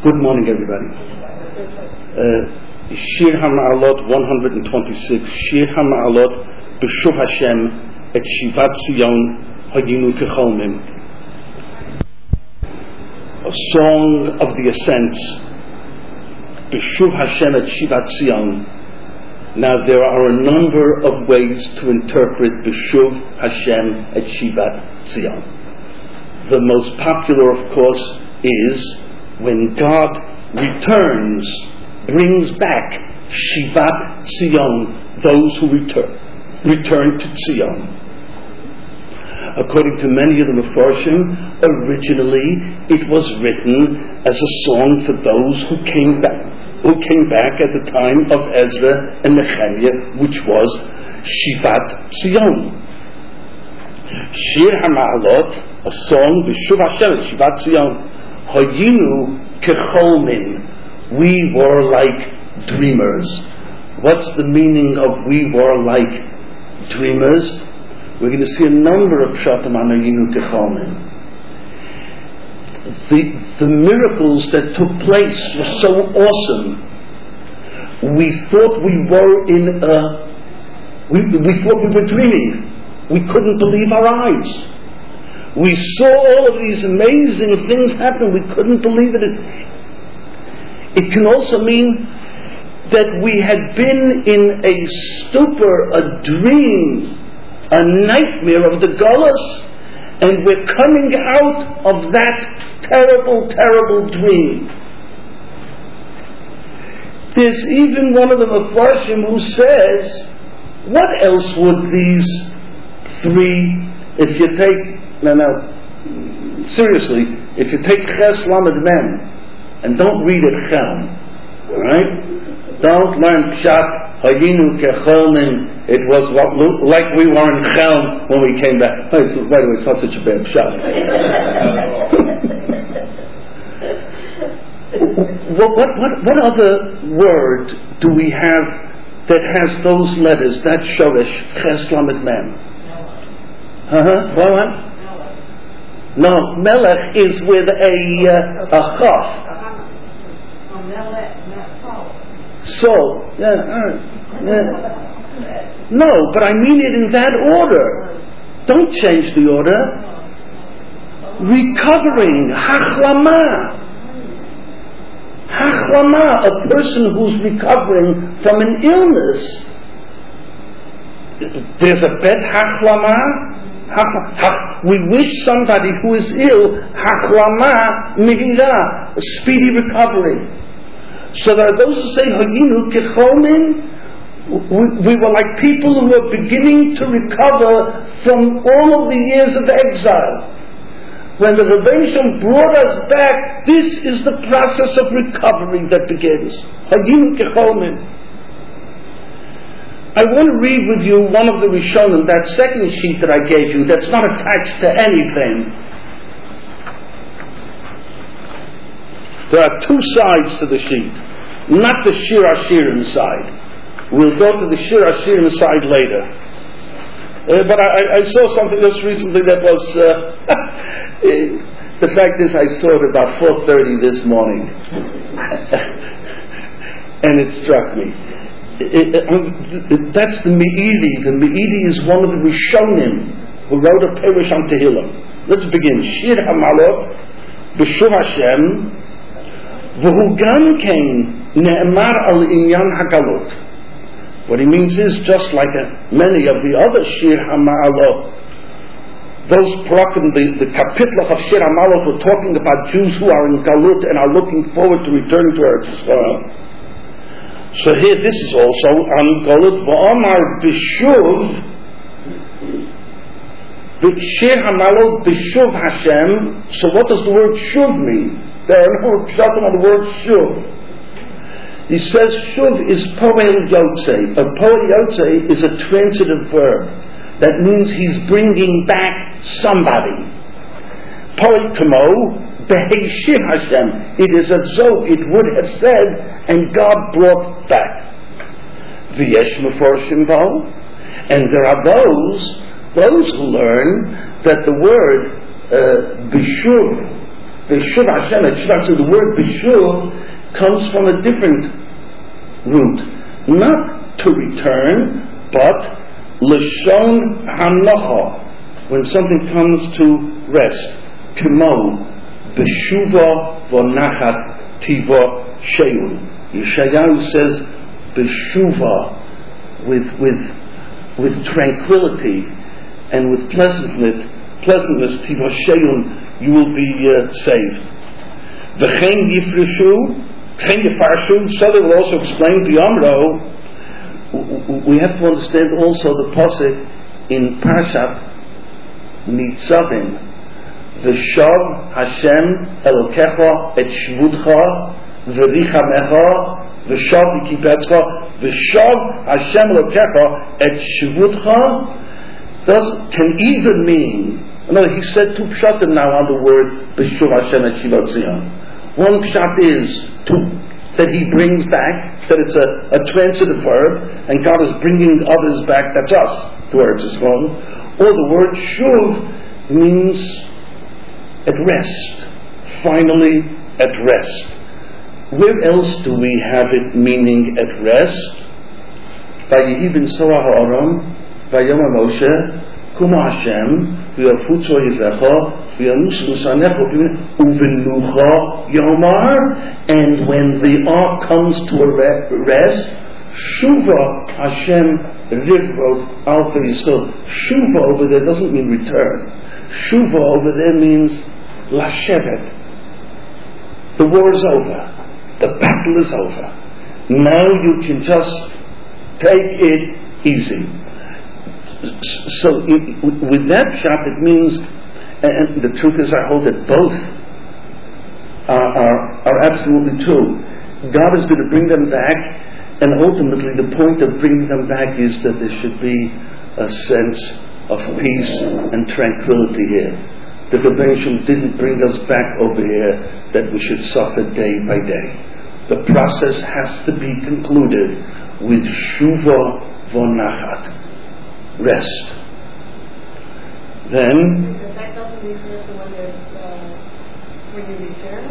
Good morning, everybody. Shir HaMa'alot 126. Shir HaMa'alot B'Shuv Hashem et Shivat Zion Hayinu Kecholmim. A song of the ascent. B'Shuv Hashem et Shivat Zion. Now there are a number of ways to interpret B'Shuv Hashem et Shivat Zion. The most popular, of course, is when God returns, brings back Shivat Zion, those who return to Zion. According to many of the Mefarshim, originally it was written as a song for those who came back at the time of Ezra and Nehemiah, which was Shivat Zion. Shir HaMa'alot, a song, B'Shuv Hashem, Shivat Zion. Hayinu Kecholmin, we were like dreamers. What's the meaning of we were like dreamers? We're going to see a number of Pshatim on Hayinu Kecholmin. The miracles that took place were so awesome. We thought we were we thought we were dreaming. We couldn't believe our eyes. We saw all of these amazing things happen. We couldn't believe it. It can also mean that we had been in a stupor, a dream, a nightmare of the Golus, and we're coming out of that terrible, terrible dream. There's even one of the Mefarshim who says, what else would these three, if you take, seriously, if you take Ches Lamed Mem and don't read it Chelm, alright? Don't learn Pshat, Hayinu Kecholmin, it was like we were in Chelm when we came back. By the way, it's not such a bad Pshat. What other word do we have that has those letters, that Shoresh, Ches Lamed Mem? What? No, Melech is with a Chaf. So, no, but I mean it in that order. Don't change the order. Recovering, Hachlama. Hachlama, a person who's recovering from an illness. There's a bet Hachlama. We wish somebody who is ill, Hachlama Mihira, a speedy recovery. So there are those who say, Hayinu Kecholmin, we were like people who were beginning to recover from all of the years of exile. When the Rebbeinu brought us back, this is the process of recovery that begins. Hayinu Kecholmin. I want to read with you one of the Rishonim, that second sheet that I gave you, that's not attached to anything. There are two sides to the sheet, not the Shir HaShirim side. We'll go to the Shir HaShirim side later. But I saw something just recently that was... the fact is, I saw it about 4:30 this morning. And it struck me. That's the Me'idi. The Me'idi is one of the Rishonim who wrote a Perush on Tehillim. Let's begin. Shir HaMa'alot B'Shuv Hashem V'hu Gam Kein Ne'emar Al Inyan HaGalut. What he means is, just like many of the other Shir HaMa'alot, those prakim, the kapitlach of Shir HaMa'alot were talking about Jews who are in Galut and are looking forward to returning to Eretz Yisrael. So here, this is also on Galut. V'amar B'Shuv Shir HaMa'alot B'Shuv Hashem. So what does the word Shuv mean? There are no pshatim on the word Shuv. He says Shuv is Poel Yotzei. A Poel Yotzei is a transitive verb. That means he's bringing back somebody. Poel Kamo Beheshim Hashem. It is as though it would have said, and God brought back. V'yesh Mefarshim Bo. And there are those who learn that the word B'Shuv B'shuv Hashem, so the word b'shuv comes from a different root. Not to return, but l'shon hanocha, when something comes to rest. K'mo, b'shuva v'nachat tiva she'un. Yeshayahu says, b'shuva, with tranquility and with pleasantness, tiva she'un, you will be saved. V'chein yifreshu, chen yifarshu, so they will also explain the Amro. We have to understand also the pasuk in Parashat Nitzavim. V'shav Hashem Elokecha et shvutcha v'richamecha v'shav yikipetzcha v'shav Hashem Elokecha et shvutcha can either mean, no, he said two pshatim now on the word B'shuv Hashem et Shivat Zion. One pshat is that he brings back, that it's a transitive verb, and God is bringing others back, that's us, to Eretz Yisrael. Or the word shuv means at rest, finally at rest. Where else do we have it meaning at rest? Vayehi ben Sorah ha'aram, vayom Moshe, kuma Hashem, v'yafutzo yivecha, and when the ark comes to a rest, Shuva Hashem Rivrot Alpha Yisrael. Shuva over there doesn't mean return. Shuva over there means Lashevet. The war is over. The battle is over. Now you can just take it easy. So with that shot it means, and the truth is, I hold that both are absolutely true. God is going to bring them back, and ultimately the point of bringing them back is that there should be a sense of peace and tranquility here. The Rebbeinu didn't bring us back over here that we should suffer day by day. The process has to be concluded with Shuva V'nachat, rest. Then When you return?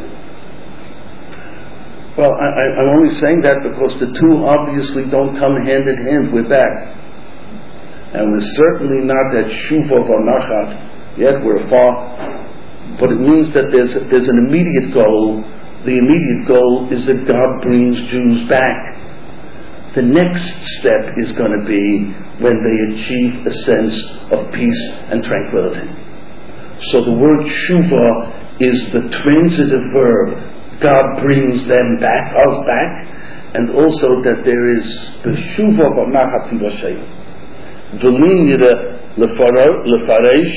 Well, I'm only saying that because the two obviously don't come hand in hand. We're back. And we're certainly not at Shuva V'nachat yet, we're far. But it means that there's an immediate goal. The immediate goal is that God brings Jews back. The next step is going to be when they achieve a sense of peace and tranquility. So the word Shuva is the transitive verb. God brings them back, us back, and also that there is the Shuva V'nachat tiva she'un. V'lin yira lefaresh.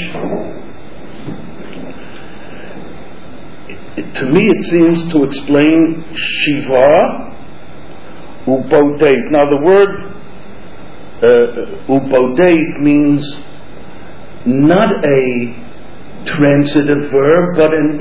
To me it seems to explain Shiva ubodeit. Now the word ubodeit means not a transitive verb, but an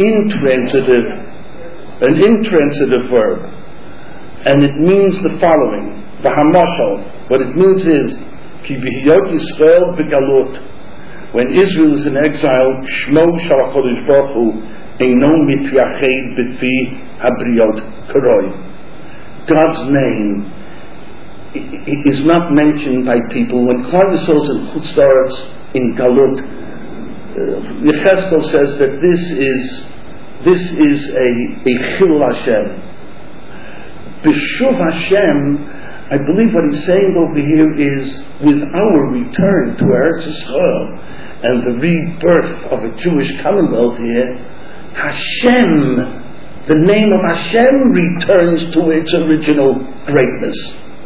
intransitive verb, and it means the following: v'hamashal. What it means is ki b'hiyot Yisrael b'galut. When Israel is in exile, Shmo shel HaKadosh Baruch Hu eino mityached b'fi habriot karoi. God's name is not mentioned by people. When Klal Yisrael is in Chutz La'aretz in Galut, Yechezkel says that this is a Chilul Hashem. B'shuv Hashem, I believe what he's saying over here is, with our return to Eretz Yisrael and the rebirth of a Jewish commonwealth here, Hashem, the name of Hashem returns to its original greatness.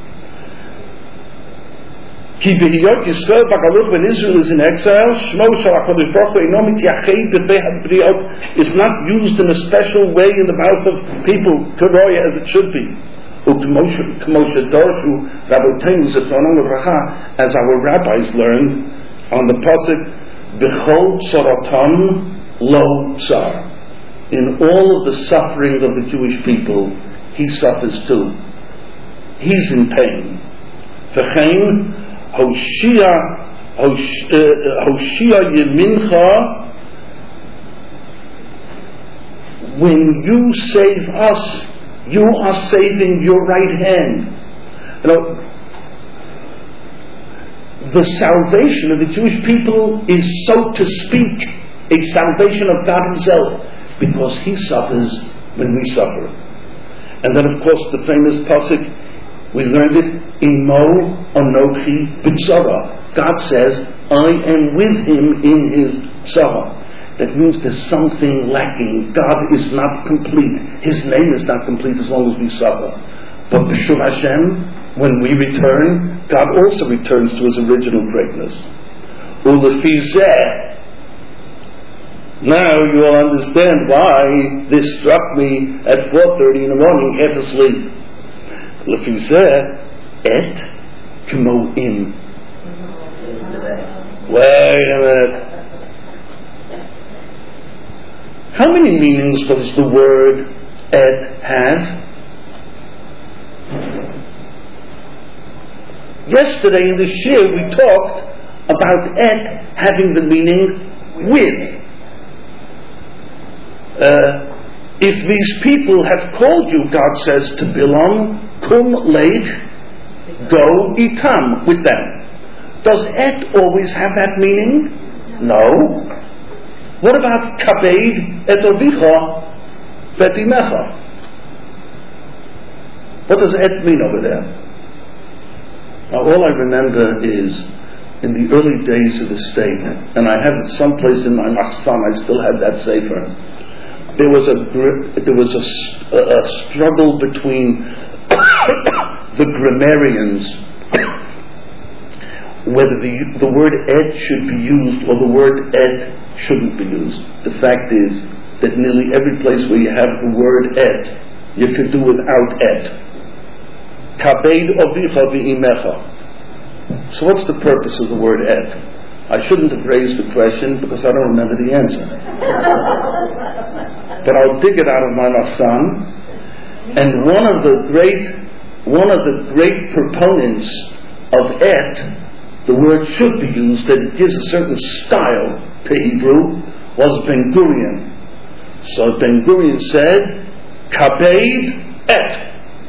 Ki b'hiyot Yisrael b'galut, when Israel is in exile, Shmo shel HaKadosh Baruch Hu eino mityached b'fei habriot is not used in a special way in the mouth of people, Keroya, as it should be. K'moshe Dorshu Rabboteinu Zichronam Livracha, as our rabbis learned on the pasuk, B'chol tzaratam lo tsar. In all of the suffering of the Jewish people, he suffers too. He's in pain. V'chein Hoshia Yemincha when you save us, you are saving your right hand. You know, the salvation of the Jewish people is, so to speak, a salvation of God Himself, because He suffers when we suffer. And then, of course, the famous pasuk, we learned it, Imo Anochi B'Tzara. God says, I am with him in his tzara. That means there's something lacking. God is not complete. His name is not complete as long as we suffer. But B'Shuv Hashem, when we return, God also returns to His original greatness. Ulefizeh. Now you will understand why this struck me at 4:30 in the morning, half asleep. Lefizeh et kmo im. Wait a minute. How many meanings does the word et have? Yesterday in the shir we talked about et having the meaning with. If these people have called you, God says to Bilam, kum leit, go itam, with them. Does et always have that meaning? No. What about kabed et ovicha vetimecha? What does et mean over there? Now all I remember is in the early days of the state, and I have it someplace in my machzan, I still have that sefer. There was a struggle between the grammarians whether the word et should be used or the word et shouldn't be used. The fact is that nearly every place where you have the word et, you could do without et. Kabed ovicha v'imecha. So what's the purpose of the word et? I shouldn't have raised the question because I don't remember the answer. But I'll dig it out of my Lasan. And one of the great proponents of et, the word should be used, that it gives a certain style to Hebrew, was Ben Gurion. So Ben Gurion said, kabed et.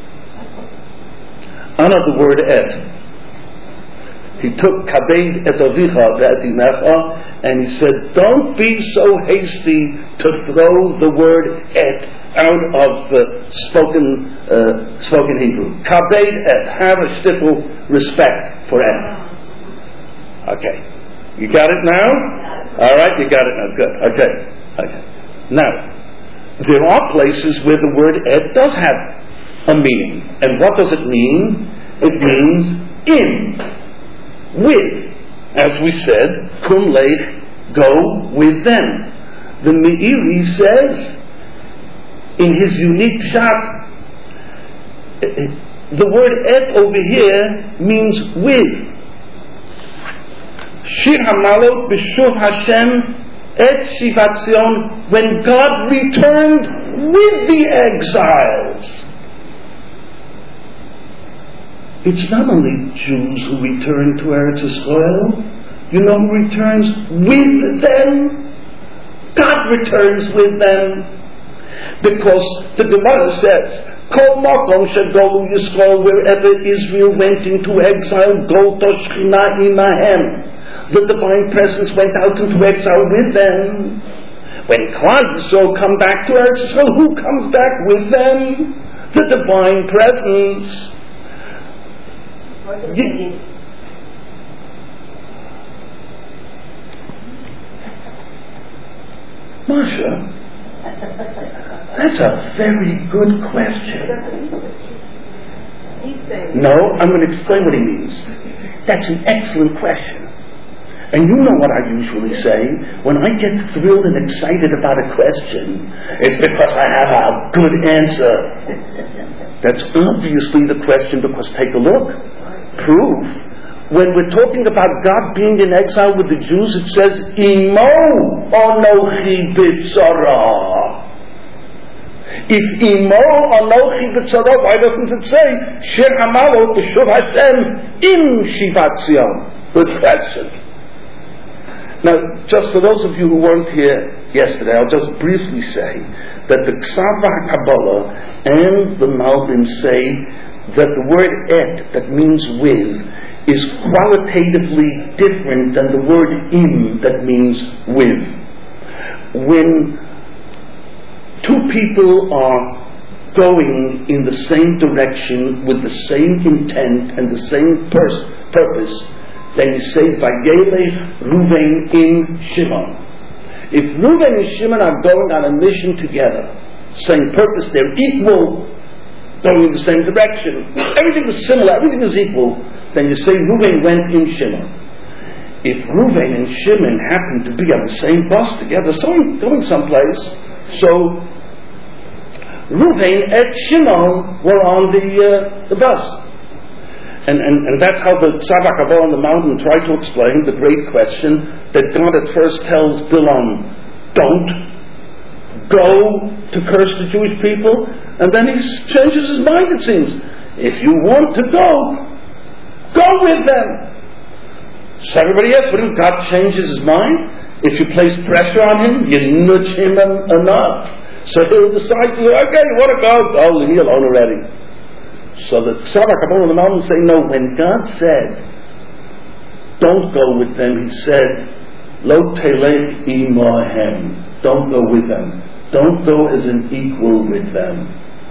Honor the word et. He took kabed et avicha ve'etimecha, and he said, don't be so hasty to throw the word et out of spoken Hebrew. Kabed et, have a shtickle respect for et. Okay, you got it now? All right, you got it now. Good. Okay. Now, there are places where the word et does have a meaning, and what does it mean? It means in, with. As we said, kum leit, go with them. The Meiri says, in his unique pshat, the word et over here means with. Shir HaMalot B'Shuv Hashem et Shivat Zion, when God returned with the exiles. It's not only Jews who return to Eretz Yisrael. You know who returns with them? God returns with them. Because the Gemara says, Kol Makom Shegolu Yisrael, wherever Israel went into exile, Gol Toshchina Imahem. The divine presence went out into exile with them. When Klal Yisrael come back to Eretz Yisrael, who comes back with them? The divine presence. Masha, that's a very good question. No, I'm going to explain what he means. That's an excellent question. And you know what I usually say, when I get thrilled and excited about a question, it's because I have a good answer. That's obviously the question, because take a look. Proof. When we're talking about God being in exile with the Jews, it says, Imo Anochi B'Tzara. If Imo Anochi B'Tzara, why doesn't it say, Shir HaMalot B'Shuv Hashem Im Shivat Zion? Good question. Now, just for those of you who weren't here yesterday, I'll just briefly say that the Ksav HaKabbalah and the Malbim say that the word et, that means with, is qualitatively different than the word im, that means with. When two people are going in the same direction with the same intent and the same purpose, then you say Vayelech Ruvain in Shimon. If Ruvain and Shimon are going on a mission together, same purpose, they're equal, going in the same direction, everything is similar, everything is equal, then you say Ruvain went in Shimon. If Ruvain and Shimon happen to be on the same bus together, going someplace, so Ruvain and Shimon were on the bus. And that's how the Ksav HaKabbalah on the mountain tried to explain the great question that God at first tells Bilam, don't go to curse the Jewish people, and then he changes his mind, it seems. If you want to go with them. So everybody else, but if God changes his mind, if you place pressure on him, you nudge him enough, so he'll decide to, okay, you want to go, leave me alone already. So the Ksav HaKabbalah on the mountain say, no, when God said, don't go with them, he said, Lo telech imahem, don't go with them. Don't go as an equal with them.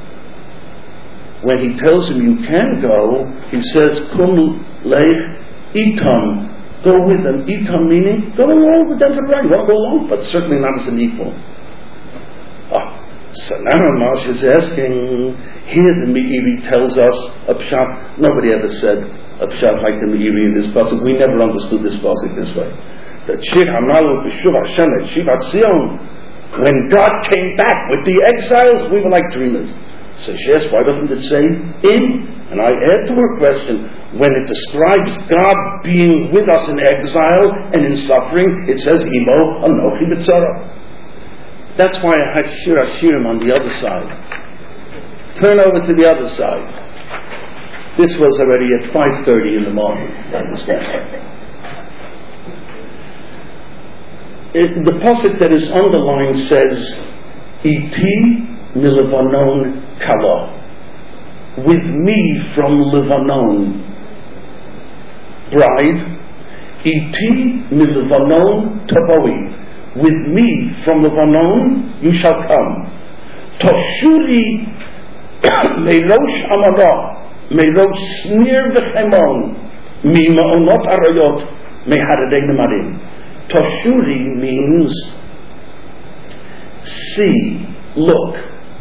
When he tells him you can go, he says, Kum lech itam, go with them. Itam meaning, go along with them for the ride. You want to go along, but certainly not as an equal. So now Moshe is asking, here the Meiri tells us a pshat. Nobody ever said a pshat like the Meiri in this pasuk. We never understood this pasuk this way. That Shir Hamalu B'Shuv Hashem at Shivat Zion, when God came back with the exiles, we were like dreamers. So she asked, why doesn't it say in? And I add to her question, when it describes God being with us in exile and in suffering, it says Imo Anochi B'Tzara. That's why I had Shir Hashirim on the other side. Turn over to the other side. This was already at 5:30 in the morning. The pasuk that is underlined says, Iti miLevanon kala, with me from Lebanon, bride. Iti miLevanon taboi, with me from Lebanon you shall come. Toshuli meirosh amara, meirosh snir v'chemon, mi ma'onot arayot meharadei nemarim. Toshuri means see, look.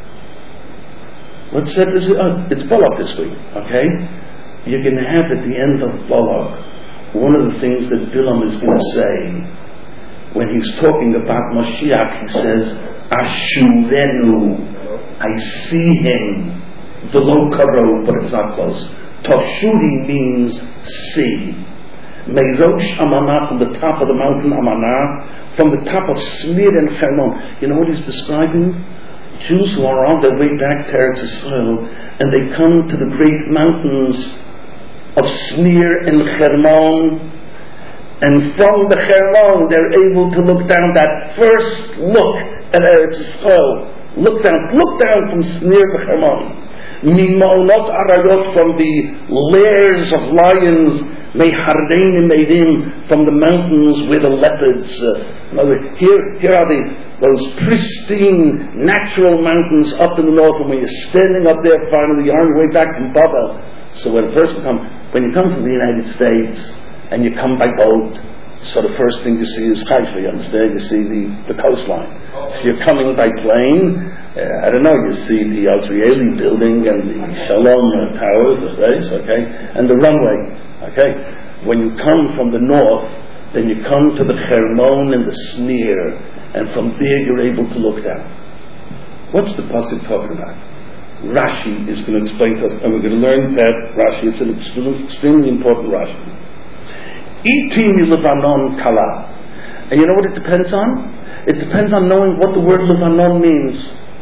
What said this? It's Balak this week, okay? You're going to have at the end of Balak one of the things that Bilam is going to say when he's talking about Mashiach. He says, Ashurenu, I see him. V'lo karo, but it's not close. Toshuri means see. Meirosh Amanah, from the top of the mountain Amanah, from the top of Snir and Hermon. You know what he's describing? Jews who are on their way back to Eretz Yisrael, and they come to the great mountains of Snir and Hermon, and from the Hermon they're able to look down. That first look at Eretz Yisrael, look down from Snir and Hermon. Mima'onot arayot, from the lairs of lions, mehardein meidim, from the mountains where the leopards. Here are those pristine natural mountains up in the north, and when you're standing up there, finally you're on your way back from Babel. So when you come to the United States and you come by boat, so the first thing you see is Haifa, you understand? You see the coastline. If you're coming by plane, you see the Azrieli building and the Shalom towers, the place, okay, and the runway, okay. When you come from the north, then you come to the Hermon and the Snir, and from there you're able to look down. What's the pasuk talking about? Rashi is going to explain to us, and we're going to learn that Rashi. It's an extremely important Rashi. Iti miLevanon kala. And you know what it depends on? It depends on knowing what the word Levanon means.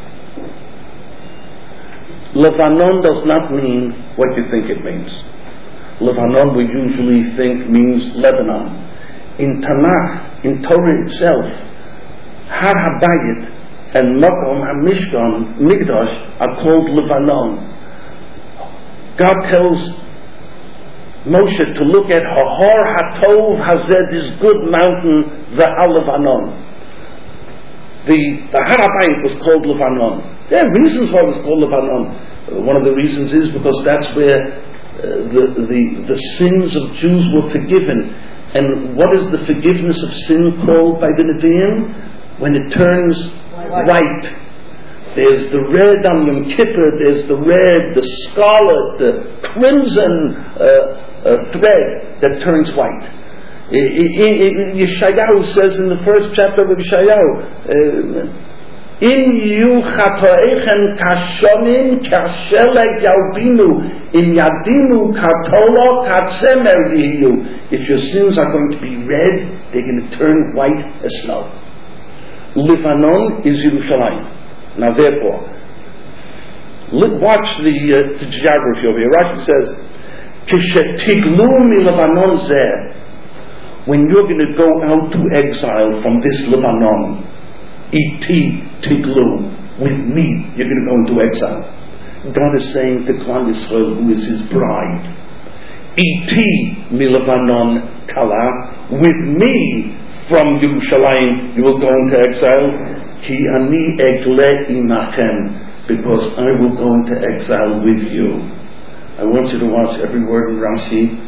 Levanon does not mean what you think it means. Levanon we usually think means Lebanon. In Tanakh, in Torah itself, Har HaBayit and Makom and Mishkan, Migdash, are called Lebanon. God tells Moshe to look at Hahar Hatov Hazeh, this good mountain, the Lebanon. The Har HaBayit was called Lebanon. There are reasons why it was called Lebanon. One of the reasons is because that's where the sins of Jews were forgiven. And what is the forgiveness of sin called by the Nevi'im? When it turns white. There's the red on Yom Kippur, there's the red, the scarlet, the crimson thread that turns white. Yeshayahu says in the first chapter of Yeshayahu, In you chatoechem kashonim kashelek yalbinu in yadinu katolo katsemer yiyu. If your sins are going to be red, they're going to turn white as snow. Lebanon is Yerushalayim. Now therefore, watch the geography over here. Rashi says, Kishetiglu mi Lebanon zeh. When you're going to go out to exile from this Lebanon, iti tiglu, with me, you're going to go into exile. God is saying to Klal Yisrael, who is His bride, iti mi Lebanon kala, with me from Yerushalayim you will go into exile. Ki ani egle imachem, because I will go into exile with you. I want you to watch every word in Rashi.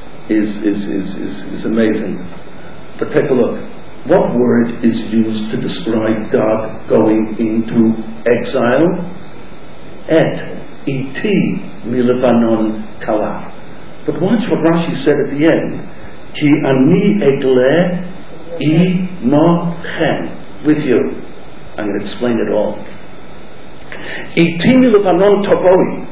Is amazing. But take a look. What word is used to describe God going into exile? Et iti milebanon kala. But watch what Rashi said at the end. Ki ani egle imachem, with you. I'm going to explain it all. Iti milebanon tavoi.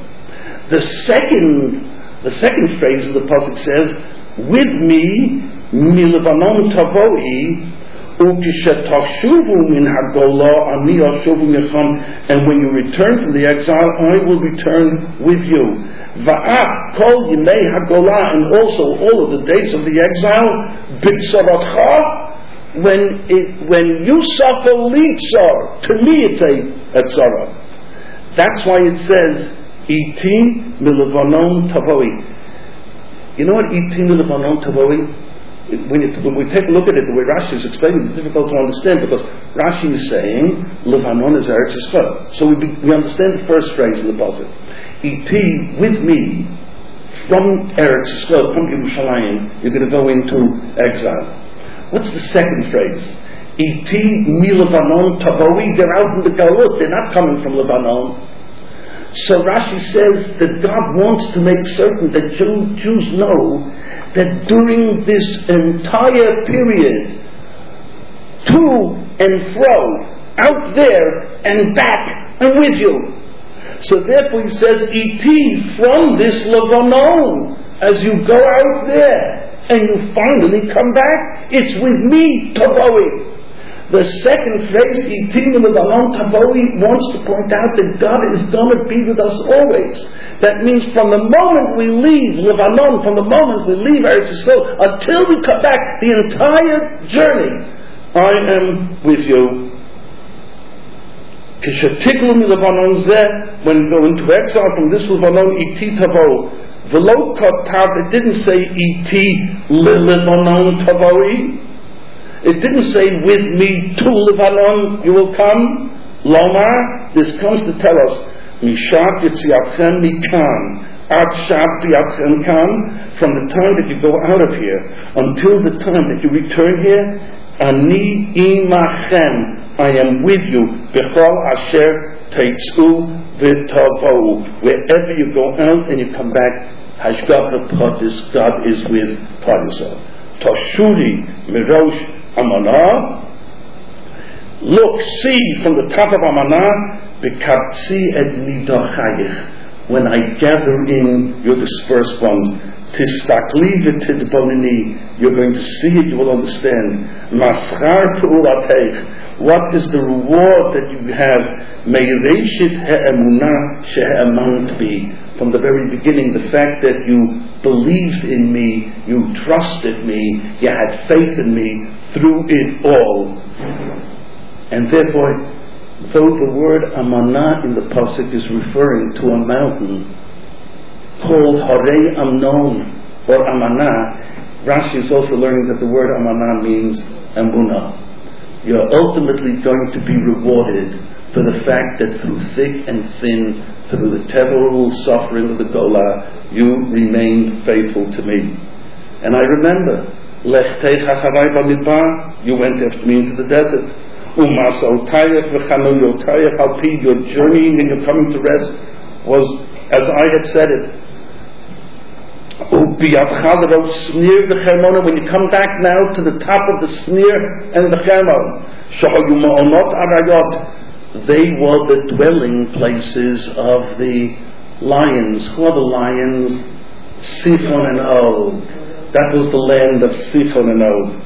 The second phrase of the pasuk says, "With me, milebanon tavoi, ukishetachshuvu min hagolah ani ashuvu yacham." And when you return from the exile, I will return with you. Va'at kol yimei hagolah, and also all of the days of the exile, b'tzaratcha, when you suffer litzar, to me it's a tzara. That's why it says, Iti milebanon tavoi. You know what Iti milebanon tavoi? When we take a look at it, the way Rashi is explaining, it's difficult to understand because Rashi is saying Lebanon is Eretz Yisrael. So we understand the first phrase in the pasuk. Iti, with me, from Eretz Yisrael, from Yerushalayim, you're going to go into exile. What's the second phrase? Iti milebanon tavoi. They're out in the Galut. They're not coming from Lebanon. So Rashi says that God wants to make certain that Jews know that during this entire period, to and fro, out there and back, I'm with you. So therefore he says, Iti, from this Lebanon, as you go out there and you finally come back, it's with me, Tavoi. The second phrase, Iti milebanon tavoi, wants to point out that God is going to be with us always. That means from the moment we leave Lebanon, from the moment we leave Eretz Yisrael, until we come back, the entire journey, I am with you. Kishetiglu mi Lebanon zeh, when you go into exile from this Lebanon, iti tavo. V'lo kotav, it didn't say iti Lebanon tavoi. It didn't say, with me to Lebanon you will come. Lomar, this comes to tell us, Mishat yitziatchem mikan, ad shat yitziatchem kan, from the time that you go out of here until the time that you return here, ani imachem, I am with you, b'chol asher teitzu v'tavou. Wherever you go out and you come back, hashgacha pratis, God is with Klal. Tashuri mirosh Amanah. Look, see from the top of Amanah, B'katzi et nidachayich. When I gather in your dispersed ones, Tistakli v'tidbonini, you're going to see it, you will understand. Maschar pe'ulatech, what is the reward that you have? Meireshit ha'emunah she'e'amant bi. From the very beginning, the fact that you believed in me, you trusted me, you had faith in me through it all. And therefore, though the word Amanah in the pasuk is referring to a mountain called Harei Amnon or Amanah, Rashi is also learning that the word Amanah means Emunah. You're ultimately going to be rewarded for the fact that through thick and thin, through the terrible suffering of the Gola, you remained faithful to me. And I remember, Lech Techa Charai Bamidbar, you went after me into the desert. Umasotayach v'chanuyotayach alpi, your journeying and your coming to rest was as I had said it. When you come back now to the top of the Snir and the Hermon, they were the dwelling places of the lions. Who are the lions? Siphon and Og. That was the land of Siphon and Og.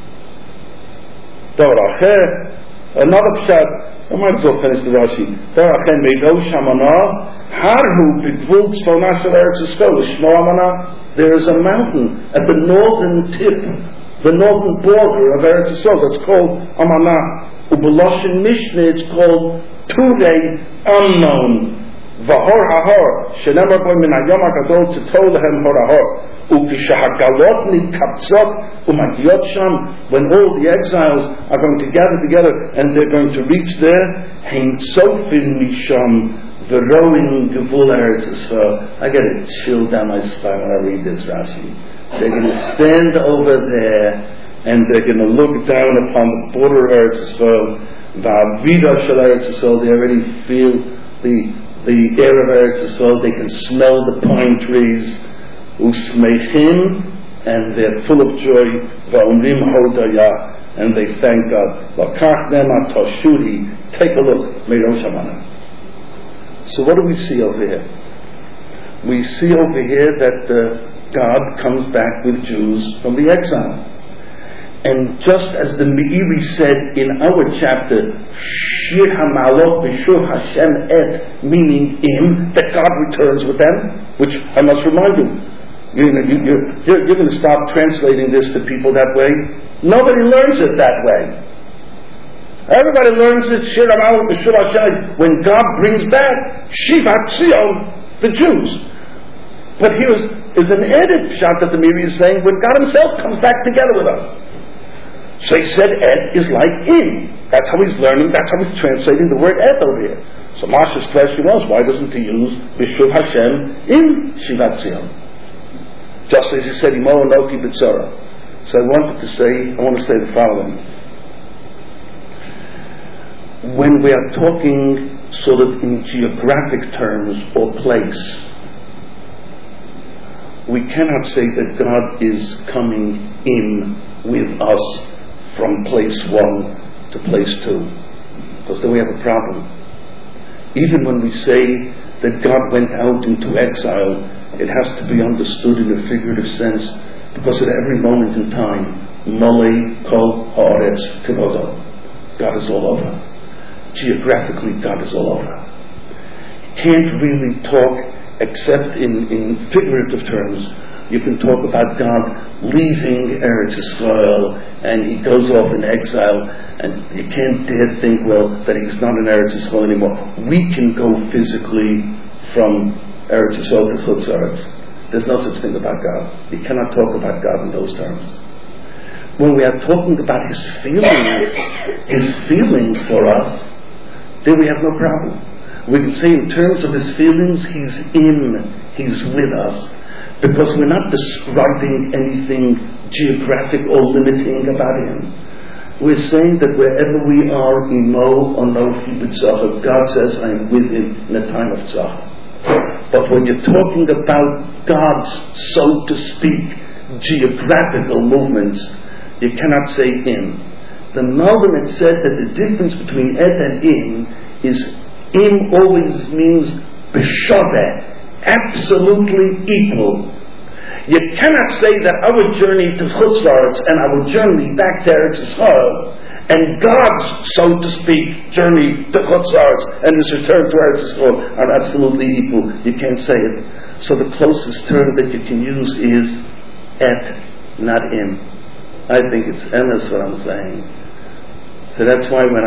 Another pshat, I might as well finish the Rashi. There is a mountain at the northern tip, the northern border of Eretz Yisrael that's called Amanah. Ubeloshin Mishnah it's called Turei Amnon. Vahor Hahor, Shenemar Boy Min Hayom HaGadol Tzitol Lehem Hor Hahor. Ukishahagalot Nitkapzot Umagiot Sham, when all the exiles are going to gather together and they're going to reach there, Hein Sofin Misham, the rowing Gevul Eretz Yisrael. I get a chill down my spine when I read this Rashi. They're going to stand over there and they're going to look down upon the border of Eretz Yisrael. Va'avida Shel Eretz Yisrael, they already feel the air of Eretz Yisrael, they can smell the pine trees. Usmeichim, and they're full of joy. Va'omrim hodaya, and they thank God. Lakach nema toshuri. Take a look. Meirosh Hamanah. So what do we see over here? We see over here that God comes back with Jews from the exile. And just as the Meiri said in our chapter, Shir HaMalot B'Shuv Hashem Et, meaning in, that God returns with them, which I must remind you, you're going to stop translating this to people that way. Nobody learns it that way. Everybody learns it, Shir HaMalot B'Shuv Hashem, when God brings back Shivat Zion, the Jews. But here is an added shot that the Meiri is saying, when God himself comes back together with us. So he said et is like in. That's how he's learning, that's how he's translating the word et over here. So Masha's question was, why doesn't he use B'Shuv Hashem in Shivat Zion? Just as he said, Imo Anoki B'Tzara. So I want to say the following. When we are talking sort of in geographic terms or place, we cannot say that God is coming in with us from place 1 to place 2, because then we have a problem. Even when we say that God went out into exile, it has to be understood in a figurative sense, because at every moment in time, Molei Kol Haaretz Kevodo, God is all over. Geographically, God is all over. You can't really talk except in figurative terms. You can talk about God leaving Eretz Yisrael and he goes off in exile, and you can't dare think, well, that he's not in Eretz Yisrael anymore. We can go physically from Eretz Yisrael to Chutz Eretz. There's no such thing about God. You cannot talk about God in those terms. When we are talking about his feelings for us, then we have no problem. We can say in terms of his feelings, he's with us. Because we're not describing anything geographic or limiting about him. We're saying that wherever we are, Imo Anoki B'Tzachah, God says, I am with him in a time of tzachah. But when you're talking about God's, so to speak, geographical movements, you cannot say in. The Malbim had said that the difference between et and in is in always means b'shaveh, absolutely equal. You cannot say that our journey to Chutz La'aretz and our journey back to Eretz Yisrael and God's, so to speak, journey to Chutz La'aretz and his return to Eretz Yisrael are absolutely equal. You can't say it. So the closest term that you can use is et, not in. I think it's em is what I'm saying. So that's why when I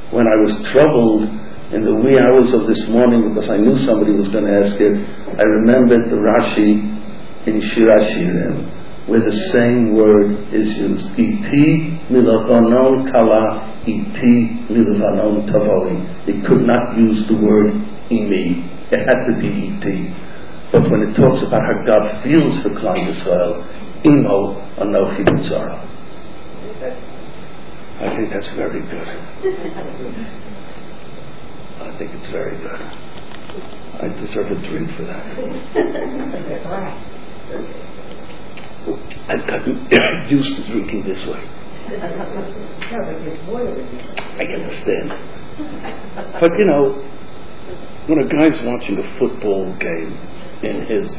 when I was troubled in the wee hours of this morning because I knew somebody was going to ask it, I remembered the Rashi in Shir Hashirim, where the same word is used. Iti milavanon kala, iti milavanon tavori. It could not use the word imi. It had to be iti. But when it talks about how God feels for Klal Yisrael, imo anochi b'tzara. I think that's very good. I think it's very good. I deserve a drink for that. I've gotten used to drinking this way. I understand. But when a guy's watching a football game in his,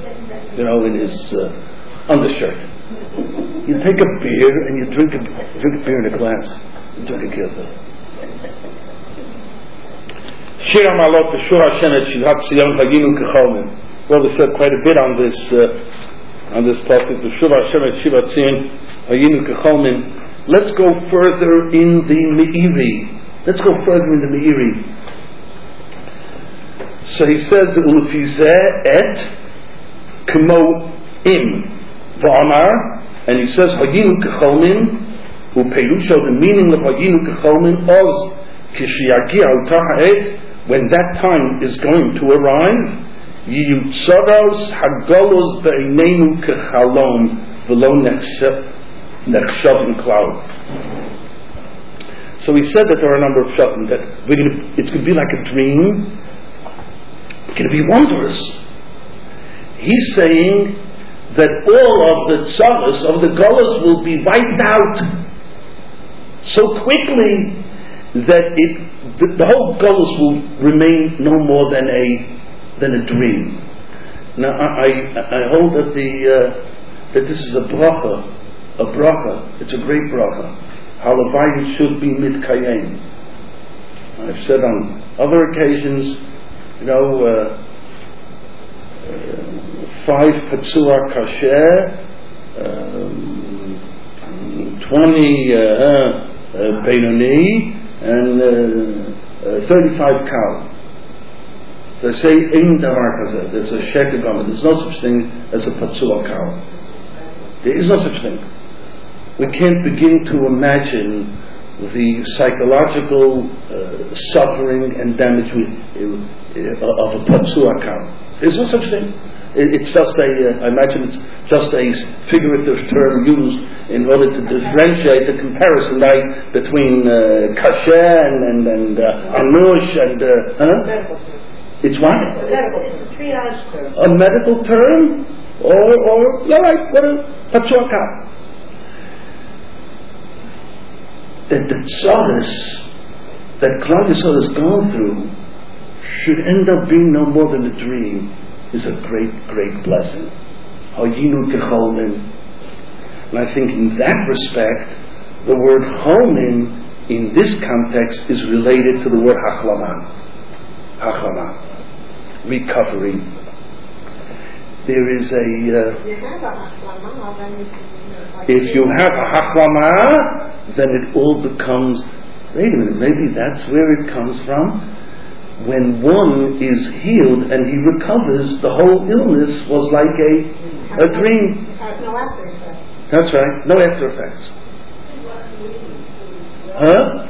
undershirt, you take a beer and you drink a beer in a glass. You drink a kiddush. Shir HaMa'alot B'Shur Hashem et Shivat Sion Haginu Kecholmin. Well, we said quite a bit on this passage. B'Shur Hashem et Shivat Sion Haginu Kecholmin. Let's go further in the Meiri. So he says, Ulefizeh et Kemo Im V'Amar, and he says Haginu Kecholmin U'Peirusho. The meaning of Haginu Kecholmin Oz Kishiyagia Utah Ha'et. When that time is going to arrive, Yiyutzaros Hagolos Be'inenu Kechalom V'lo Nechshavim Cloud. So he said that there are a number of Shavim that it's going to be like a dream. It's going to be wondrous. He's saying that all of the tzaras of the Golos will be wiped out so quickly that the whole Golos will remain no more than a dream. Now I hold that that this is a bracha. It's a great bracha. Halavai should be mitkayem. I've said on other occasions, 5 Patsua Kasher, 20 Benoni, and 35 Kal. So I say, in Davar Kazeh, there's a Sheker Gama. There's no such thing as a Patsua Kal. There is no such thing. We can't begin to imagine the psychological suffering and damage of a Patsua Kal. There's no such thing. It's just I imagine it's just a figurative term used in order to differentiate the comparison between kasher and anush and it's what? A medical term? Or all right, what a patsuaka. That the tzaras that Klal Yisrael has gone through should end up being no more than a dream is a great, great blessing. Hayinu kecholmin. And I think in that respect, the word cholmin in this context is related to the word hachlama. Hachlama. Recovery. There is if you have a hachlama, then it all becomes, wait a minute, maybe that's where it comes from. When one is healed and he recovers, the whole illness was like a dream. No after effects. That's right, no after effects. Huh?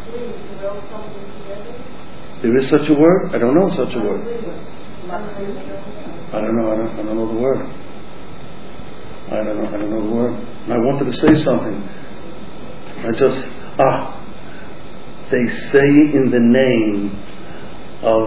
There is such a word? I don't know such a word. I don't know the word. I don't know the word. I wanted to say something. They say in the name of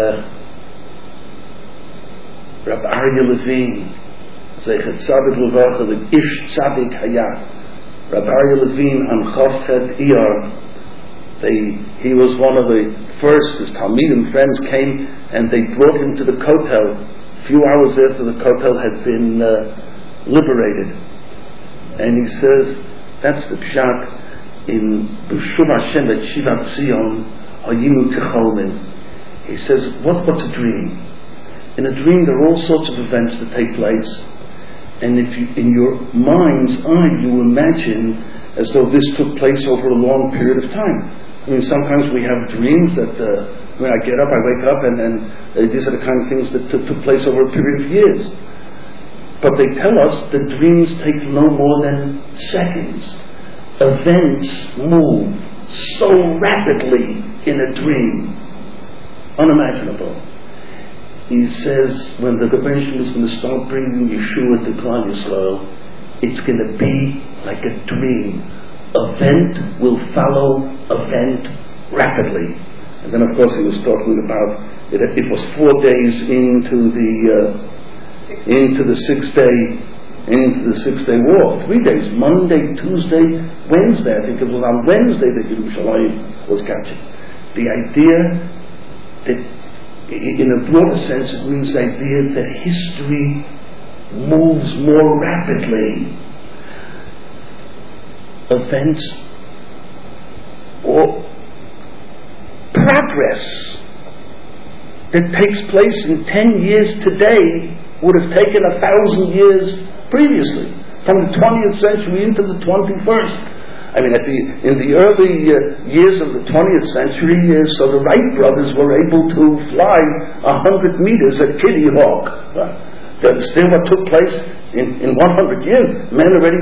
Rabbi Aryeh Levine, Zeichet Tzadik Levacha, the Ish Tzadik Hayat, Rabbi Aryeh Levine on Chavchet Iyar. He was one of the first. His Talmidim friends came and they brought him to the Kotel. A few hours after the Kotel had been liberated, and he says that's the pshat in B'Shur Hashem et Shivat Sion Hayinu Kecholmin. He says, what's a dream? In a dream there are all sorts of events that take place, and if you, in your mind's eye, you imagine as though this took place over a long period of time. I mean, sometimes we have dreams that when I get up, I wake up, and these are the kind of things that took place over a period of years. But they tell us that dreams take no more than seconds. Events move so rapidly in a dream, unimaginable. He says when the Rebbeinu is going to start bringing Yeshua to Klal Yisrael, it's going to be like a dream. Event will follow event rapidly. And then of course he was talking about it was 4 days into the 6 day walk. 3 days, Monday, Tuesday, Wednesday. I think it was on Wednesday that Yerushalayim was captured. The idea that, in a broader sense, it means the idea that history moves more rapidly. Events or progress that takes place in 10 years today would have taken 1,000 years previously, from the 20th century into the 21st. I mean, in the early years of the 20th century, so the Wright brothers were able to fly 100 meters at Kitty Hawk. To understand what took place in 100 years, men already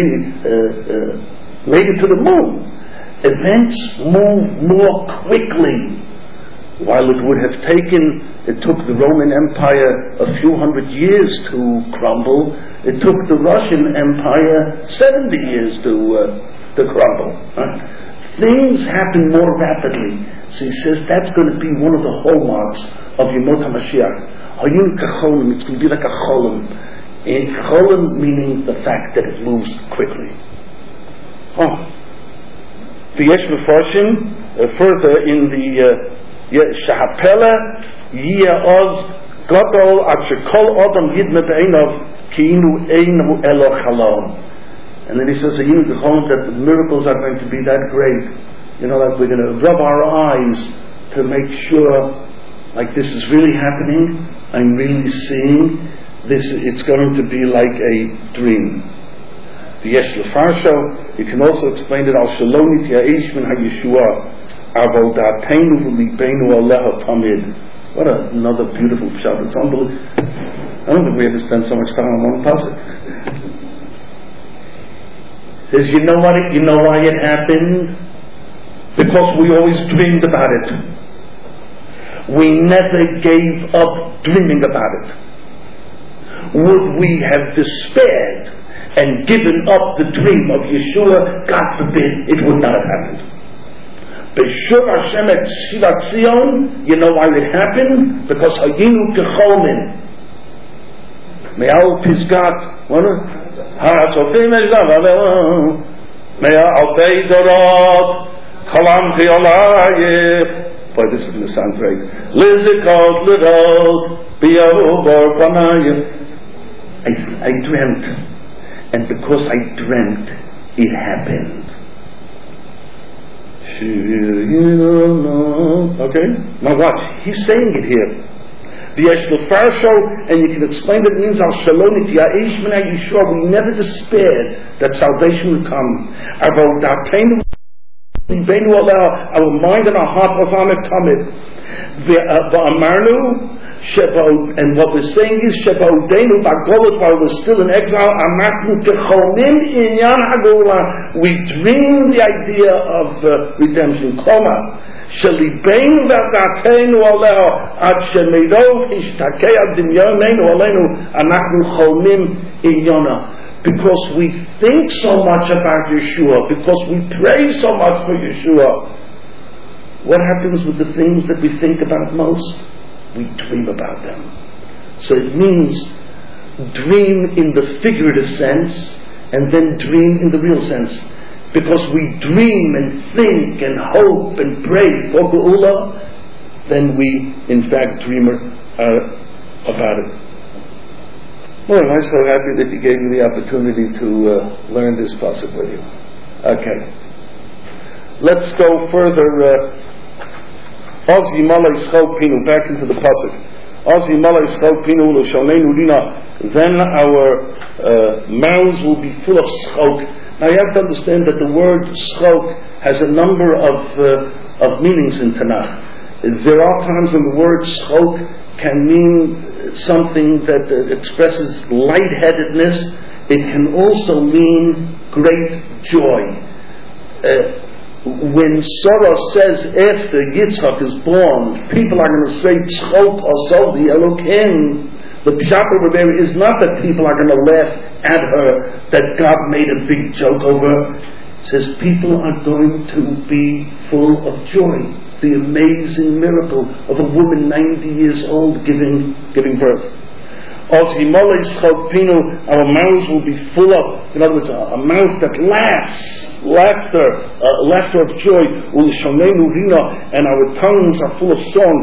made it to the moon. Events move more quickly. While it took the Roman Empire a few hundred years to crumble, it took the Russian Empire 70 years to crumble. Things happen more rapidly. So he says that's going to be one of the hallmarks of Yemot HaMashiach. It's going to be like a cholim. Cholim meaning the fact that it moves quickly. V'yesh mefarshim further in the Shahapela Yiyah Gadol Ad Shekol Adam Yidme Be'einav Kiinu Einu Elo Chalom. And then he says that the miracles are going to be that great. You know, that we're going to rub our eyes to make sure, like, this is really happening. I'm really seeing this. It's going to be like a dream. The Yesh Lefarsho, you can also explain it al Shaloni Tia'ish Min HaYeshua Avodatenu V'Libeinu Aleha Tamid. What another beautiful pshat. It's unbelievable. I don't think we ever spend so much time on one pasuk. Says, you know why it happened? Because we always dreamed about it. We never gave up dreaming about it. Would we have despaired and given up the dream of Yeshua, God forbid, it would not have happened. B'shur Hashem et Shivat Zion, you know why it happened? Because Hayinu Kecholmin. Me'al Pizgat, Ha'atzofim Ezav, Me'al Alpei Dorot, Kalam Chiolayeh. Boy, this is going to sound great. Lizikot Lidot, B'Yahubor Panayeh. I dreamt. And because I dreamt, it happened. Okay? Now watch. He's saying it here. The Farsho, and you can explain that it means Al Shalonit Ya'ish Min HaYeshua. We never despaired that salvation would come. Our mind and our heart was on it, Tamid. And what we're saying is, Shebaudenu Bagolut, while we're still in exile, Amachnu Kecholmin Inyan Hagula, we dream the idea of redemption. Koma, Shelibein V'Datenu Aleho, Ad Shemedov Ishtakei Ad Dimyoneinu Aleinu, Amachnu Cholmim Inyana. Because we think so much about Yeshua, because we pray so much for Yeshua, what happens with the things that we think about most? We dream about them. So it means dream in the figurative sense and then dream in the real sense. Because we dream and think and hope and pray for Geula, then we in fact dream about it. Well, I'm so happy that you gave me the opportunity to learn this pasuk with you. Okay. Let's go further. Ozi Malay Schok Pinu, back into the pasuk. Ozi Malay Schok Pinu L'Shalneinu Rina. Then our mouths will be full of schok. Now you have to understand that the word schok has a number of meanings in Tanakh. There are times when the word schok can mean something that expresses lightheadedness. It can also mean great joy. When Sarah says after Yitzchak is born, people are going to say Tzchok Asodi Elokim. The pshat over there is not that people are going to laugh at her, that God made a big joke over her. It says people are going to be full of joy. The amazing miracle of a woman 90 years old giving birth. Also, our mouths will be full of, in other words, a mouth that laughs, laughter of joy, and our tongues are full of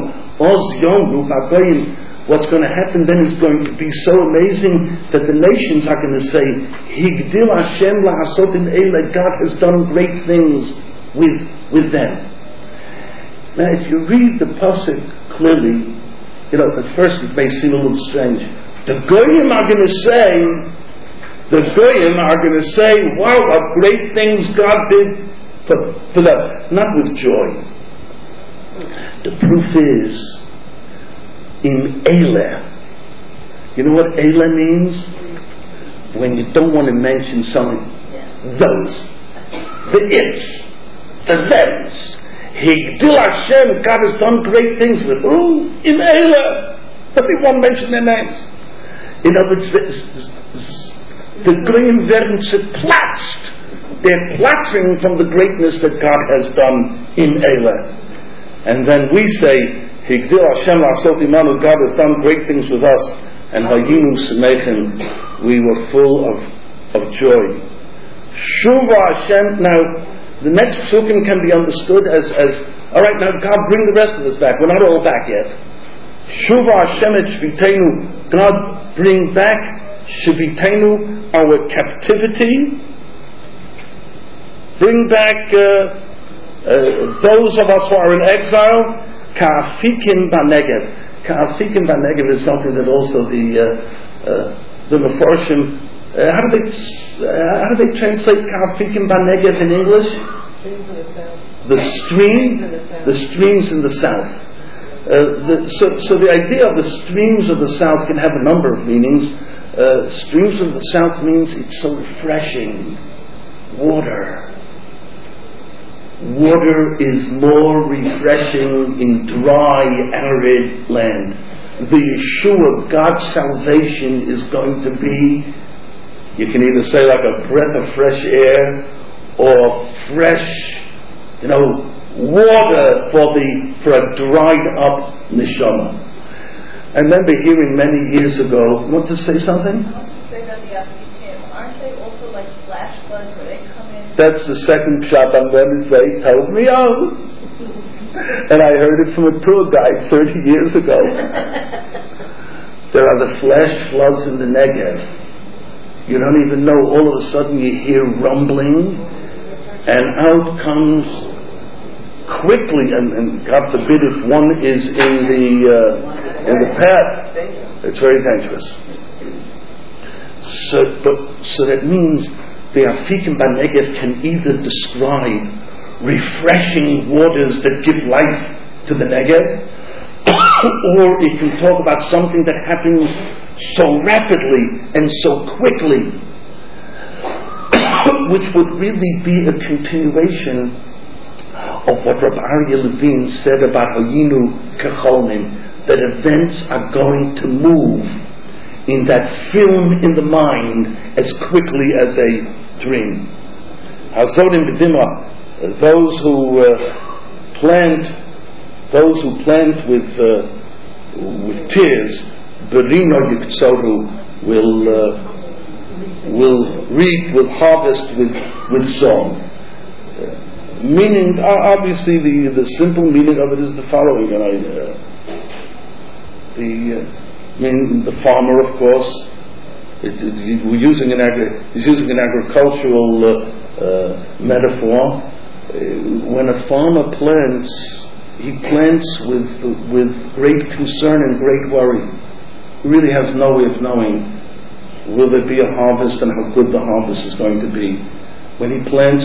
song. What's going to happen then is going to be so amazing that the nations are going to say, Higdil Hashem la'asotin eile, God has done great things with them. Now, if you read the pasuk clearly, at first it may seem a little strange. The Goyim are going to say, wow, what great things God did for them. Not with joy. The proof is in Eileh. You know what Eileh means? When you don't want to mention something. Those. The its. The thems. Higdil Hashem, God has done great things with who? In Eileh. But they won't mention their names. In other words, the Goyim werden zerplatzt. They're plattering from the greatness that God has done in Eileh. And then we say, Higdil Hashem la'asot imanu, God has done great things with us, and hayinu semechem, we were full of joy. Shuva Hashem. Now, the next psukim can be understood as all right. Now, God, bring the rest of us back. We're not all back yet. Shuva Hashem et shvitenu, God, bring back shvitenu, our captivity. Bring back those of us who are in exile. Ka'afikim ba'negev. Ka'afikim ba'negev is something that also the Mefarshim, how do they translate Ka'afikim ba'negev in English? The streams in the south. So the idea of the streams of the south can have a number of meanings. Streams of the south means it's so refreshing. Water is more refreshing in dry, arid land. The Yeshua, God's salvation, is going to be, you can either say like a breath of fresh air, or fresh, water for a dried up neshama. I remember hearing many years ago, want to say something? Aren't they also like flash floods where they come in? That's the second shot on Wednesday, told me out. And I heard it from a tour guide 30 years ago. There are the flash floods in the Negev. You don't even know, all of a sudden you hear rumbling, and out comes quickly, and God forbid if one is in the path, it's very dangerous. So that means the Afikim ba'negev can either describe refreshing waters that give life to the Negev, or it can talk about something that happens so rapidly and so quickly, which would really be a continuation of what Rabbi Aryeh Levine said about Hayinu Kecholnim, that events are going to move in that film in the mind as quickly as a dream. Hazodim b'dimra, those who plant with tears, berino yiksoru, will reap, will harvest with song. Meaning, obviously, the simple meaning of it is the following. The farmer, of course, he's using an agricultural metaphor. When a farmer plants, he plants with great concern and great worry. He really has no way of knowing will there be a harvest and how good the harvest is going to be. When he plants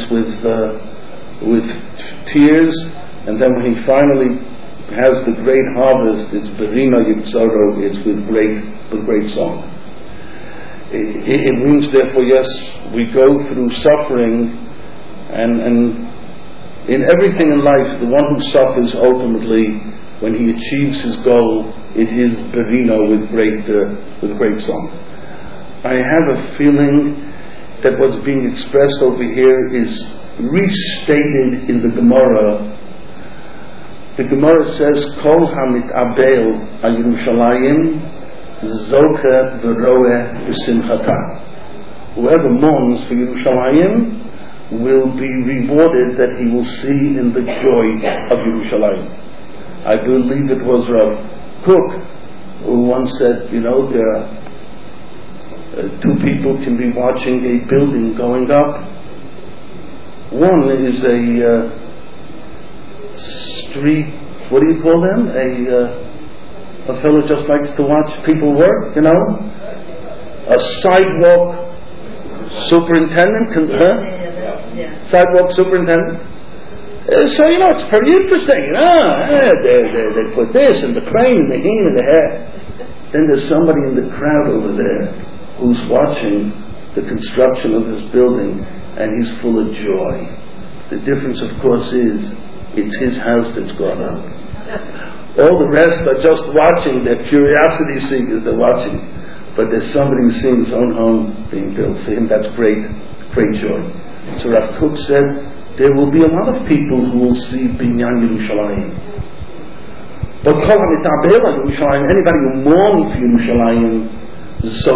with tears, and then when he finally has the great harvest, it's Berina Yitzoro, it's with great song. It means, therefore, yes, we go through suffering, and in everything in life, the one who suffers ultimately, when he achieves his goal, it is Berina with great song. I have a feeling that what's being expressed over here is restated in the Gemara. The Gemara says, Kol hamit abel al Yerushalayim zoche v'roeh b'simchata. Whoever mourns for Yerushalayim will be rewarded that he will see in the joy of Yerushalayim. I believe it was Rav Kook who once said, there are two people can be watching a building going up. One is a street, what do you call them? A fellow just likes to watch people work, a sidewalk superintendent, sidewalk superintendent. So it's very interesting. They put this and the crane and the heen and the hair. Then there's somebody in the crowd over there who's watching the construction of this building, and he's full of joy. The difference, of course, is it's his house that's gone up. All the rest are just watching. They're curiosity seekers. They're watching, but there's somebody who's seeing his own home being built. For him, that's great joy. So Rav Kook said there will be a lot of people who will see Binyan Yerushalayim. But anybody who mourns for Yerushalayim, because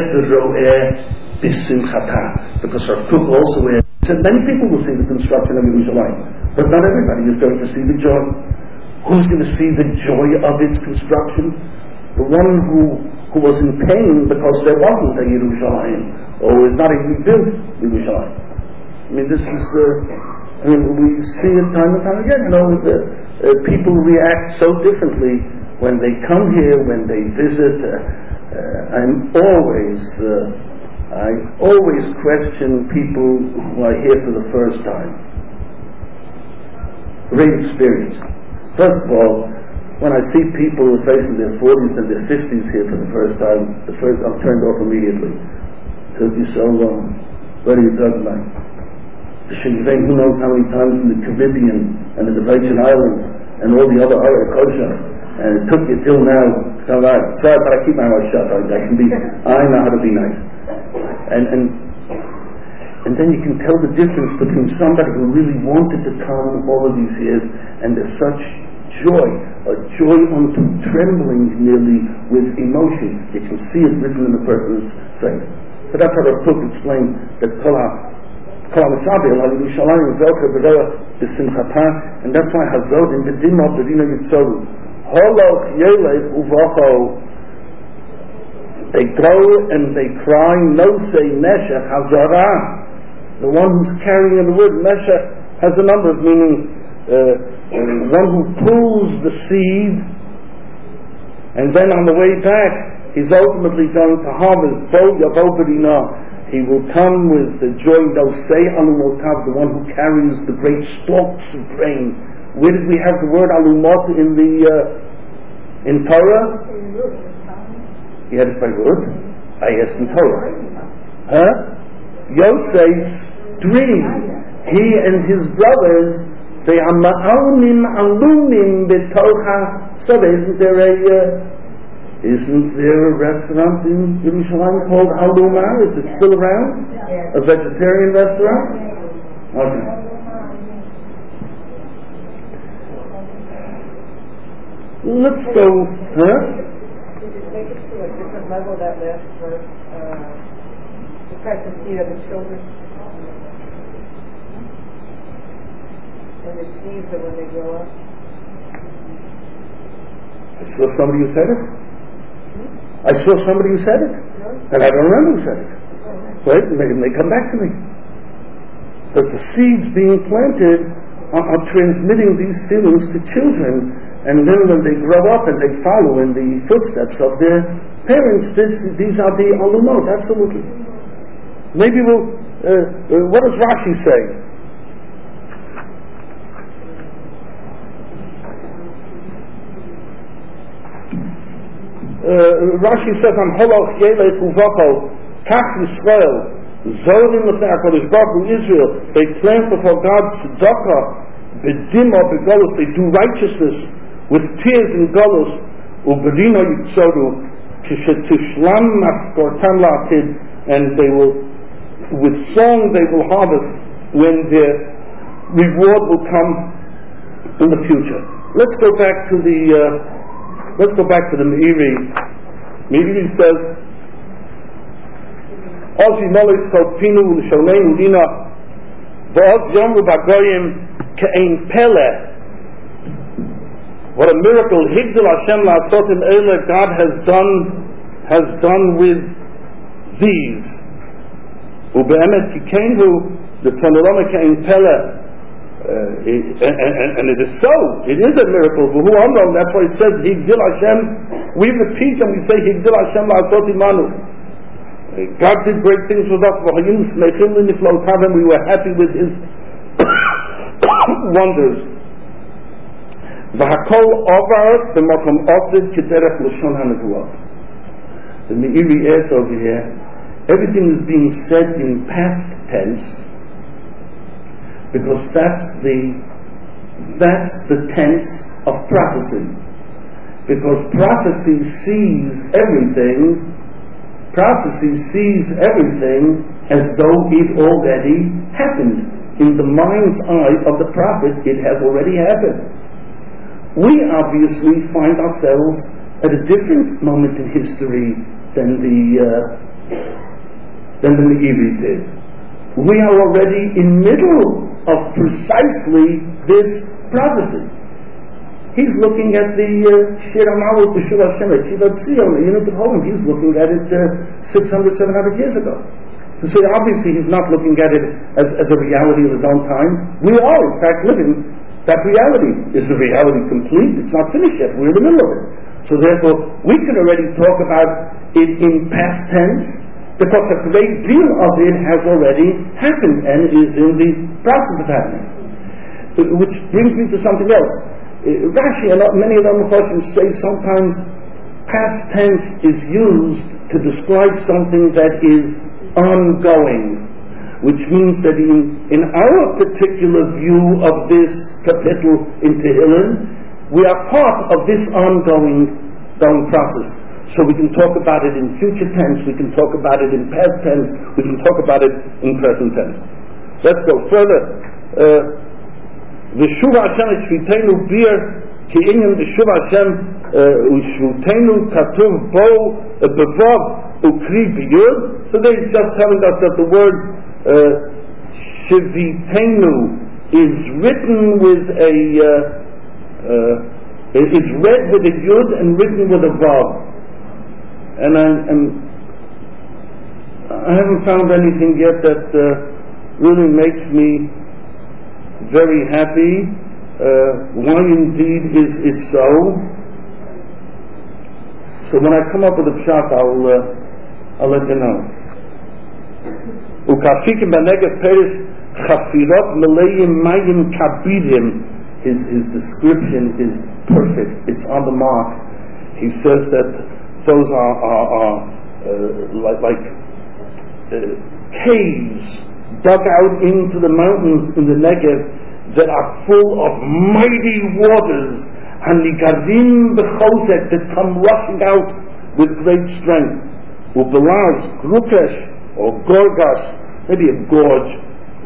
Rav Kook also said many people will see the construction of Yerushalayim, but not everybody is going to see the joy. Who's going to see the joy of its construction? The one who was in pain because there wasn't a Yerushalayim, or was not a rebuilt Yerushalayim. This is, we see it time and time again. People react so differently when they come here, when they visit. I always question people who are here for the first time. Great experience. First of all, when I see people who are facing their 40s and their 50s here for the first time, I'm turned off immediately. So if you so what are you talking about? Who knows how many times in the Caribbean and in the Virgin Islands and all the other Kosher. And it took you till now to come out. Sorry, but I keep my mouth shut. I know how to be nice. And then you can tell the difference between somebody who really wanted to come all of these years, and there's such joy, a joy unto trembling nearly with emotion. You can see it written in the person's face. So that's how Rav Kook explained that and that's why Hazod in the Dimah Berina Yitzoro. They grow and they cry, no say Meshach Hazara. The one who's carrying the word Meshach has a number of meanings. One who pulls the seed, and then on the way back he's ultimately going to harvest. He will come with the joy, no say Alumotav, the one who carries the great stalks of grain. Where did we have the word Alumot in Torah? He had it by word. I asked in Torah. Yosef's dream. He and his brothers, they are ma'almim alumim b'tocha. So isn't there a restaurant in Yerushalayim called Aluma? Is it still around? A vegetarian restaurant? Okay. Let's go, Did it take it to a different level, that last verse? The pregnancy of the children? And the seeds that when they grow up? I saw somebody who said it. And I don't remember who said it. Right? And they come back to me. But the seeds being planted are transmitting these feelings to children, and then when they grow up and they follow in the footsteps of their parents, these are the alumot, absolutely. Maybe What does Rashi say? Rashi says on Holoch Yelech Uvachol Kach Yisrael Zorim Lefnei HaKadosh Baruch Hu Israel, they claim before God tzedakah b'dima b'golus, they do righteousness with tears and golus u'berino yitzoru k'shetishlam maskortam la'atid, and they will, with song they will harvest when their reward will come in the future. Let's go back to the Meiri. Meiri says, Ozi Molis Chopinu L'Sholei Udina V'oz Yomru B'Goyim Ke'ein Pele. What a miracle Higdil Hashem La'asot in Eile God has done with these. U'be'emet Kikeinhu L'Tzonelome Ke'ein Pele. And it is so. It is a miracle. That's why it says Higdil Hashem. We repeat and we say Higdil Hashem La'asot Imanu. God did great things with us. We were happy with His wonders. The Meiri adds over here, everything is being said in past tense because that's the tense of prophecy. Because prophecy sees everything as though it already happened. In the mind's eye of the prophet, it has already happened. We obviously find ourselves at a different moment in history than the Meiri did. We are already in middle of precisely this prophecy. He's looking at the Shir HaMalot B'Shul Hashem at Shivat Zion, the unit of Holland. He's looking at it 600, 700 years ago. So obviously he's not looking at it as a reality of his own time. We are, in fact, living that reality. Is the reality complete? It's not finished yet. We're in the middle of it. So therefore, we can already talk about it in past tense because a great deal of it has already happened and is in the process of happening. Which brings me to something else. Rashi and many of the Mepharshim say sometimes past tense is used to describe something that is ongoing, which means that in our particular view of this capital in Tehillim, we are part of this ongoing process. So we can talk about it in future tense, we can talk about it in past tense, we can talk about it in present tense. Let's go further. V'shuv Hashem eshvitenu bir ki'inyan v'shuv Hashem u'shvitenu katuv bo bevav ukri b'yud. So they're just telling us that the word shvitenu is written with is read with a yud and written with a vav. And I haven't found anything yet that really makes me very happy. Why indeed is it so? So when I come up with a pshat, I'll let you know. Ukafikim b'negev perish chafirot meleim mayim kabidim. His description is perfect. It's on the mark. He says that those are like caves dug out into the mountains in the Negev that are full of mighty waters, and nikadim b'chosek that come rushing out with great strength. U'belaz grukesh or gorgas, maybe a gorge.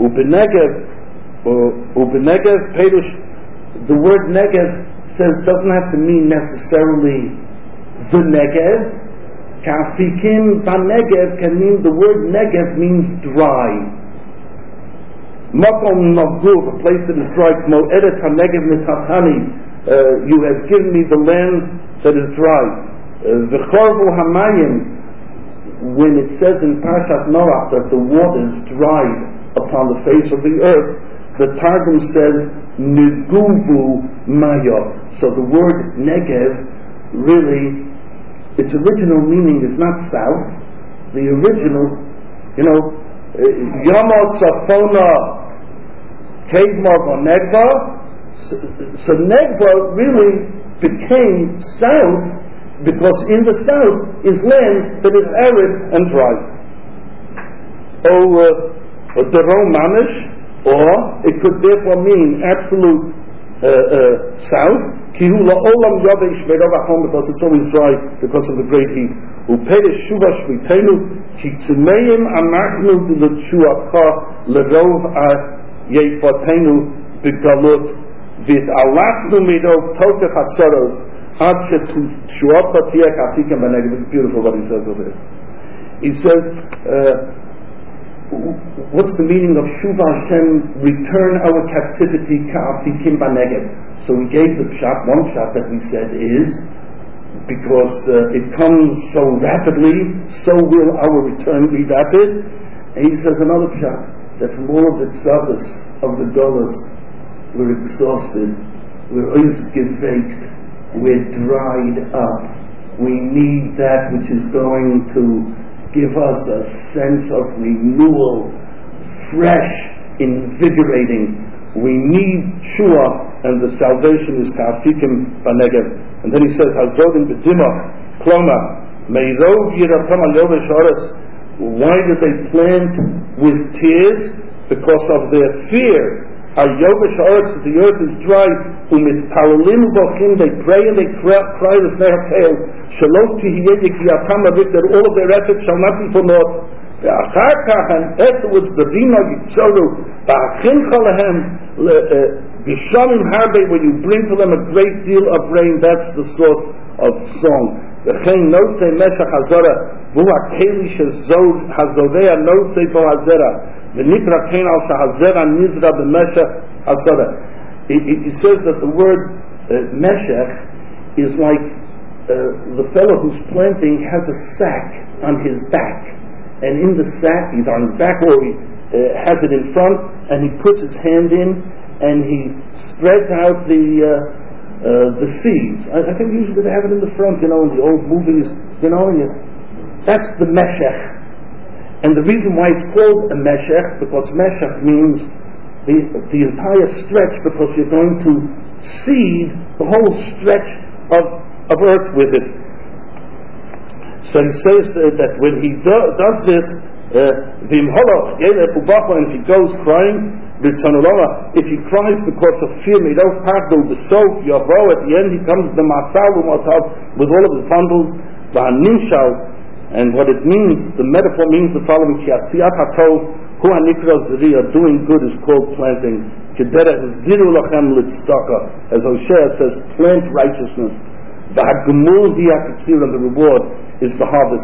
U'benegev perush. The word Negev doesn't have to mean necessarily the Negev. Kafikim b'Negev can mean, the word Negev means dry. Makom Navgur, a place that is dry. Mo Eretz HaNegev Mitatani, you have given me the land that is dry. V'chorvu Hamayim, when it says in Parashat Noach that the waters dried upon the face of the earth, the Targum says Neguvu Maya. So the word Negev really, its original meaning is not south. The original, Yama Tzafona Kedmar Negva. So Negva really became south because in the south is land that is arid and dry. The Romanish, or it could therefore mean absolute south. Kihula Olam Yavesh Meravachom, because it's always dry because of the great heat. Upedes Shuvash Vitenu, Kitsumeim Amachnu Luchuacha Lerov Yefatenu Bigalut Vit Alachnu Midov Toke Hatsaros Ache to Shuapa Tiek Afikim Banegim. It's beautiful what he says over there. He says, what's the meaning of Shuva Hashem, return our captivity Ka'afikim Banegim? So we gave the pshat, one pshat that we said is, because it comes so rapidly, so will our return be rapid. And he says another pshat, that from all of the tzavos of the dollars, we're exhausted, we're ausgeveikt, we're dried up. We need that which is going to give us a sense of renewal, fresh, invigorating. We need Shua, and the salvation is Ka'afikim Banegem. And then he says, Hazodim B'dimah, Kloma, Meirov Yiratam Al-Yovesh Haaretz. Why did they plant with tears? Because of their fear. Al-Yovesh Haaretz, the earth is dry. Umit Parolim Bochim, they pray and they cry with their tail. Shalom Tihiyeh Kiyatam Avik, that all of their efforts shall not be for naught. And afterwards, B'dina Yitzoru, Ba'achim Chalahem, Bishamim Harbe, where you bring to them a great deal of rain, that's the source of song. V'chein Nosei Meshach Hazara, V'ua Keli Hazodea Nosei Bo Hazera, V'nikra Kein Al Shahazera Nizra B'Meshach Hazara. He says that the word Meshach is like the fellow who's planting has a sack on his back. And in the sack, either on his back or he has it in front, and he puts his hand in and he spreads out the seeds. I think usually they have it in the front, in the old movies, that's the meshech. And the reason why it's called a meshech, because meshech means the entire stretch, because you're going to seed the whole stretch of earth with it. So he says that when he does this, and he goes crying, if he cries because of fear, at the end he comes to the with all of his bundles, and what it means, the metaphor means the following: doing good is called planting. As Hosea says, plant righteousness. And the reward is the harvest.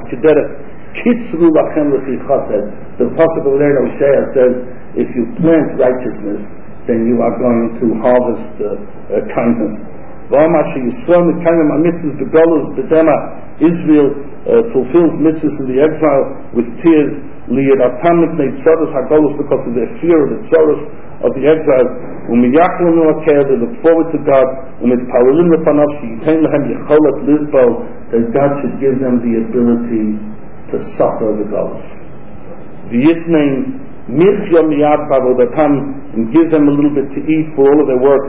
The possible there Hosea says, if you plant righteousness, then you are going to harvest kindness. Israel fulfills mitzvahs in the exile with tears, because of their fear of the tzoros of the exile. They look forward to God, that God should give them the ability to suffer the galus. And give them a little bit to eat for all of their work.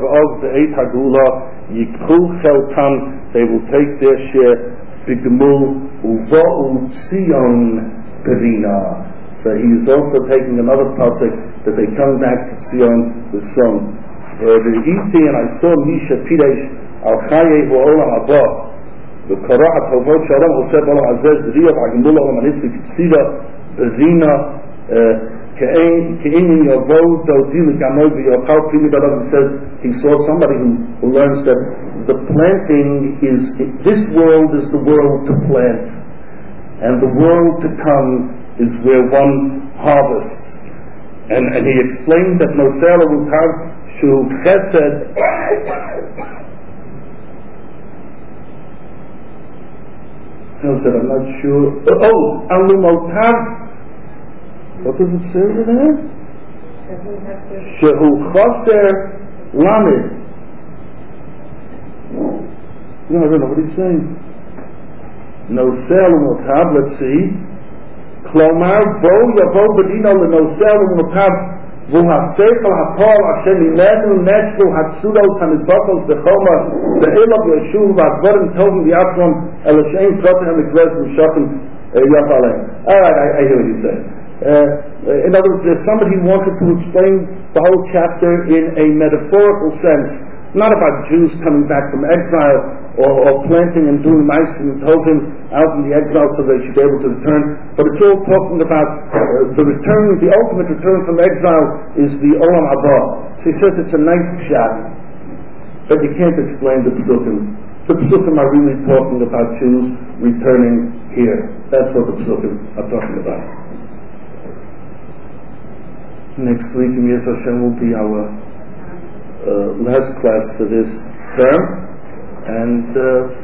They will take their share. So he is also taking another pasuk that they come back to Zion with song. And I saw Misha Pidesh al Chaye Bo'olam Abba. The Korah Tovot Shalom Hoseb Olam Azez Riyah Agimul Olam Anitzik Tzida Berina Ke'inin Yavod Dodil Gamoy V'Yochal Pili Badav said he saw somebody who learns that the planting is, this world is the world to plant, and the world to come is where one harvests. And he explained that Nosela Rutav Shu Chesed I'm not sure. Alumotav. What does it say over there? Shehu Chaser Lamed. No, I don't know what he's saying. Nosela Alumotav. Let's see. Klomar, bo yavo bedino lenosel u'mokav v'haseichel hapol Hashem imenu neshvu hatsudos hamidbokos b'choma ve'elav yeshuv v'advarim tovim v'yatron el Hashem krotem hamikves v'shokim yafaleh. All right, I hear what you say. In other words, there's somebody who wanted to explain the whole chapter in a metaphorical sense, not about Jews coming back from exile or planting and doing mice and tovim out in the exile so they should be able to return, but it's all talking about the return, the ultimate return from exile is the Olam Haba. So he says it's a nice pshat, but you can't explain the psukim. The psukim are really talking about Jews returning here. That's what the psukim are talking about. Next week in Yetz Hashem will be our last class for this term, and